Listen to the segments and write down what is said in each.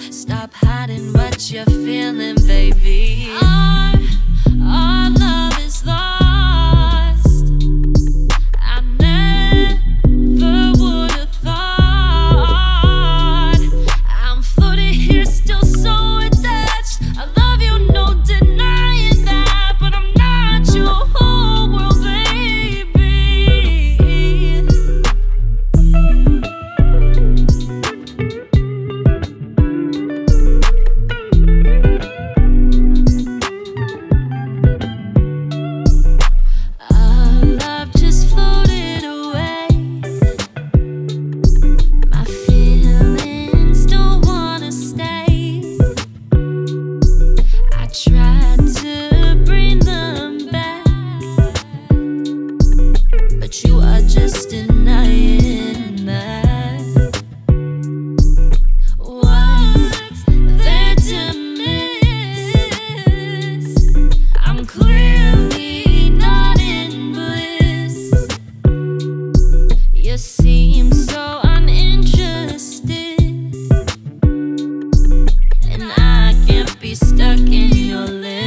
Stop hiding what you're feeling, baby. Our love is lost. I never would have thought. I'm floating here still so attached. I love you, no denying that, but I'm not your whole world, baby. Our love just floated away. My feelings don't wanna stay. I tried to bring them back, but you are just denying that. What's there to miss? I'm clearly not in bliss. You seem so uninterested, and I can't be stuck in your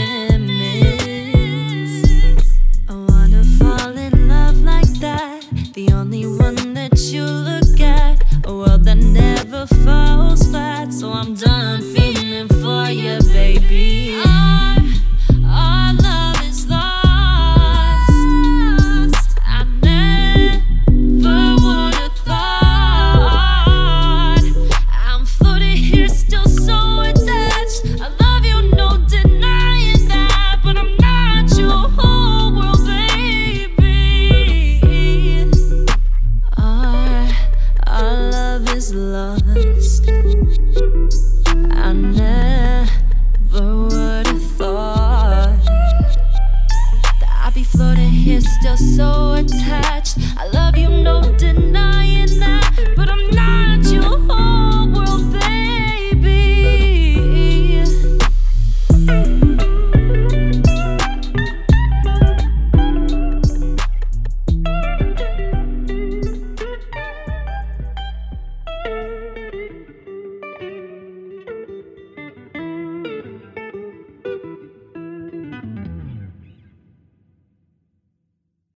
limits. I wanna fall in love like that, the only one that you look at, a world that never falls flat. So I'm done feeling for you, baby. Our love is lost. I never would have thought. I'm floating here still so attached. I love you, no denying that, but I'm not your whole world, baby. Our love is lost. I never would have thought that I'd be floating here still so attached. I love you, no denying that,